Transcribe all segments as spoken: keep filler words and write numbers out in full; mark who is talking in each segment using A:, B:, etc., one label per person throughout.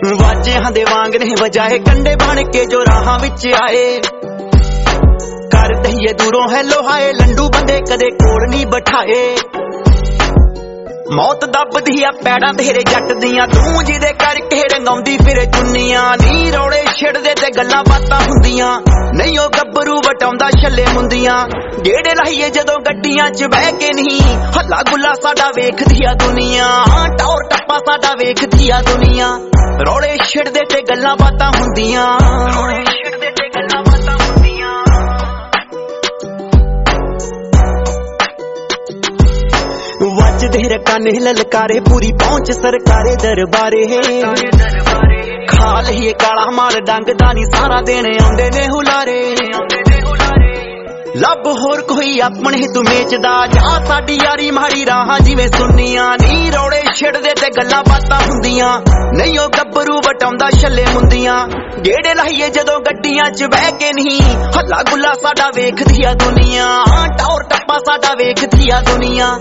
A: ਵਾਜਿਆਂ ਦੇ ਵਾਂਗ ਨੇ ਵਜਾਏ ਕੰਡੇ ਬਣ ਕੇ ਜੋ ਰਾਹਾਂ ਵਿੱਚ ਆਏ। ਕਰ ਦਈਏ ਦੂਰੋਂ ਹੈਲੋ ਹਾਏ ਲੰਡੂ ਬੰਦੇ ਕਦੇ ਕੋਲ ਨਹੀਂ ਬਿਠਾਏ। ਮੌਤ ਦੱਬਦੀ ਆ ਪੈੜਾਂ ਤੇਰੇ ਜੱਟ ਦੀਆਂ ਤੂੰ ਜਿਹਦੇ ਕਰਕੇ ਰੰਗਾਉਂਦੀ ਫਿਰੇ ਚੁੰਨੀਆਂ ਨੀ ਰੌਲੇ ਛਿੜਦੇ ਤੇ ਗੱਲਾਂ ਬਾਤਾਂ ਹੁੰਦੀਆਂ ਨਹੀਂ ਉਹ ਗੱਭਰੂ ਵਟਾਉਂਦਾ ਛੱਲੇ ਮੁੰਦੀਆਂ। ਗੇੜੇ ਲਾਈਏ ਜਦੋਂ ਗੱਡੀਆਂ 'ਚ ਬਹਿ ਕੇ ਨਹੀਂ ਹੱਲਾ ਗੁੱਲਾ ਸਾਡਾ ਵੇਖਦੀ ਆ ਦੁਨੀਆ ਟੌਰ ਟੱਪਾ ਸਾਡਾ ਵੇਖਦੀ ਆ ਦੁਨੀਆ। ਰੌਲੇ ਛਿੜਦੇ ਤੇ ਗੱਲਾਂ ਬਾਤਾਂ ਹੁੰਦੀਆਂ ਰੌਲੇ ਛਿੜਦੇ ਤੇ ਗੱਲਾਂ ਬਾਤਾਂ ਹੁੰਦੀਆਂ। ਵੱਜਦੇ ਰਕਾਨੇ ਲਲਕਾਰੇ ਪੂਰੀ ਪਹੁੰਚ ਸਰਕਾਰੇ ਦਰਬਾਰੇ। ਖਾ ਲਈਏ ਕਾਲਾ ਮਾਲ ਡੰਗਦਾ ਨੀ ਸਾਰਾ ਦਿਨ ਆਉਂਦੇ ਨੇ ਹੁਲਾਰੇ। ਲੱਭ ਹੋਰ ਕੋਈ ਆਪਣੇ ਤੂੰ ਵੇਚਦਾ ਜਾ ਸਾਡੀ ਯਾਰੀ ਮਾੜੀ ਰਾਹਾਂ ਜਿਵੇਂ ਸੁੰਨੀਆਂ ਨੀ ਰੌਲੇ ਛਿੜਦੇ ਤੇ ਗੱਲਾਂ ਬਾਤਾਂ ਹੁੰਦੀਆਂ ਨਹੀਂ ਉਹ ਗੱਭਰੂ ਵਟਾਉਂਦਾ ਛੱਲੇ ਮੁੰਦੀਆਂ। ਗੇੜੇ ਲਾਈਏ ਜਦੋਂ ਗੱਡੀਆਂ 'ਚ ਬਹਿ ਕੇ ਨਹੀਂ ਹੱਲਾ ਗੁੱਲਾ ਸਾਡਾ ਵੇਖਦੀ ਆ ਦੁਨੀਆ ਟੌਰ ਟੱਪਾ ਸਾਡਾ ਵੇਖਦੀ ਆ ਦੁਨੀਆ।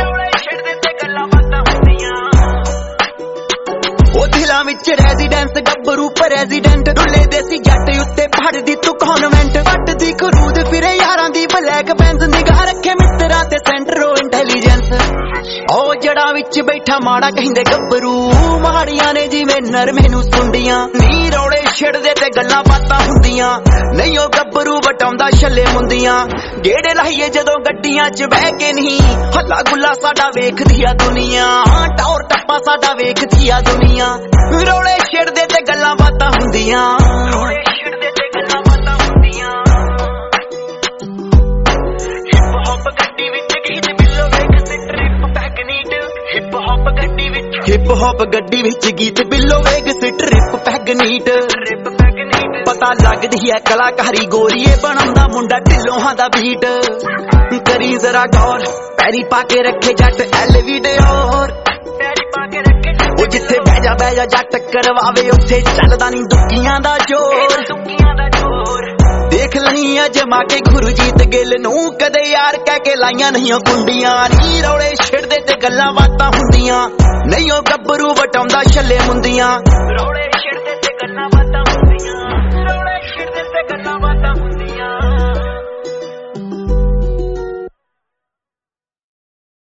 A: ਉਹ ਦਿਲਾਂ ਵਿੱਚ ਰੈਜ਼ੀਡੈਂਸ ਗੱਭਰੂ ਪ੍ਰੈਜ਼ੀਡੈਂਟ ਰੁੱਲੇ ਦੇਸੀ ਜੱਟ ਉੱਤੇ ਫੜਦੀ ਤੂੰ ਕਨਵੈਂਟ ਵੱਟਦੀ ਖਰੂਦ ਫਿਰੇ ਯਾਰਾਂ ਦੀ ਬਲੈਕ ਬੈਂਸ ਨਿਗਾਹ ਰੱਖੇ ਮਿੱਤਰਾਂ ਤੇ ਸੈਂਟਰੋ ਇੰਟੈਲੀਜੈਂਸ। ਉਹ ਜੜਾਂ ਵਿੱਚ ਬੈਠਾ ਮਾੜਾ ਕਹਿੰਦੇ ਗੱਭਰੂ ਮਾੜੀਆਂ ਨੇ ਜਿਵੇਂ ਨਰਮੇ ਨੂੰ ਸੁੰਡੀਆਂ ਨੀ ਰੌਲੇ ਛਿੜਦੇ ਤੇ ਗੱਲਾਂ ਬਾਤਾਂ ਹੁੰਦੀਆਂ ਨਹੀਂ ਉਹ ਗੱਭਰੂ ਵਟਾਉਂਦਾ ਛੱਲੇ ਮੁੰਦੀਆਂ। ਗੇੜੇ ਲਾਈਏ ਜਦੋਂ ਗੱਡੀਆਂ 'ਚ ਬਹਿ ਕੇ ਨਹੀਂ ਹੱਲਾ ਗੁੱਲਾ ਸਾਡਾ ਵੇਖਦੀ ਆ ਦੁਨੀਆ ਟੌਰ ਟੱਪਾ ਸਾਡਾ ਵੇਖਦੀ ਆ ਦੁਨੀਆ। ਰੌਲੇ ਛਿੜਦੇ ਤੇ ਗੱਲਾਂ ਬਾਤਾਂ ਹੁੰਦੀਆਂ ਰੌਲੇ ਛਿੜਦੇ ਤੇ ਗੱਲਾਂ ਬਾਤਾਂ ਹੁੰਦੀਆਂ। ਹਿਪ ਹੌਪ ਗੱਡੀ ਵਿੱਚ ਗੀਤ ਬਿੱਲੋ ਵੇਖ ਤੇ ਟ੍ਰਿਪ ਪੈਗਨੀਟ ਹਿਪ ਹੌਪ ਗੱਡੀ ਵਿੱਚ ਹਿਪ ਹੌਪ ਗੱਡੀ ਵਿੱਚ ਗੀਤ ਬਿੱਲੋ ਵੇਗ ਤੇ ਟ੍ਰਿਪ ਪੈਗਨੀਟ ਟ੍ਰਿਪ ਪੈਗਨੀਟ। ਪਤਾ ਲੱਗਦੀ ਹੈ ਕਲਾਕਾਰੀ ਗੋਰੀਏ ਬਣਾਉਂਦਾ ਮੁੰਡਾ ਢਿੱਲੋਂ ਦਾ ਬੀਟ। ਕਰੀ ਜ਼ਰਾ ਗੌਰ ਪੈਰੀ ਪਾ ਕੇ ਰੱਖੇ ਜੱਟ ਐਲ ਵੀਡੀਓਰ ਪੈਰੀ ਪਾ ਕੇ ਰੱਖੇ ਉਹ ਜਿੱਥੇ ਬਹਿ ਜਾ ਬਹਿ ਜਾ ਜੱਟ ਕਰਵਾਵੇ ਉੱਥੇ ਚੱਲਦਾ ਨੀ ਦੁੱਕੀਆਂ ਦਾ ਜ਼ੋਰ ਦੁੱਕੀਆਂ ਦਾ ਜ਼ੋਰ। ਦੇਖ ਲਈ ਅਜਮਾ ਕੇ ਗੁਰਜੀਤ ਗਿੱਲ ਨੂੰ ਕਦੇ ਯਾਰ ਕਹਿ ਕੇ ਲਾਈਆਂ ਨਹੀਂ ਉਹ ਕੁੰਡੀਆਂ ਨੀ ਰੌਲੇ ਛਿੜਦੇ ਤੇ ਗੱਲਾਂ ਬਾਤਾਂ ਹੁੰਦੀਆਂ ਨਹੀਂ ਉਹ ਗੱਭਰੂ ਵਟਾਉਂਦਾ ਛੱਲੇ ਮੁੰਦੀਆਂ।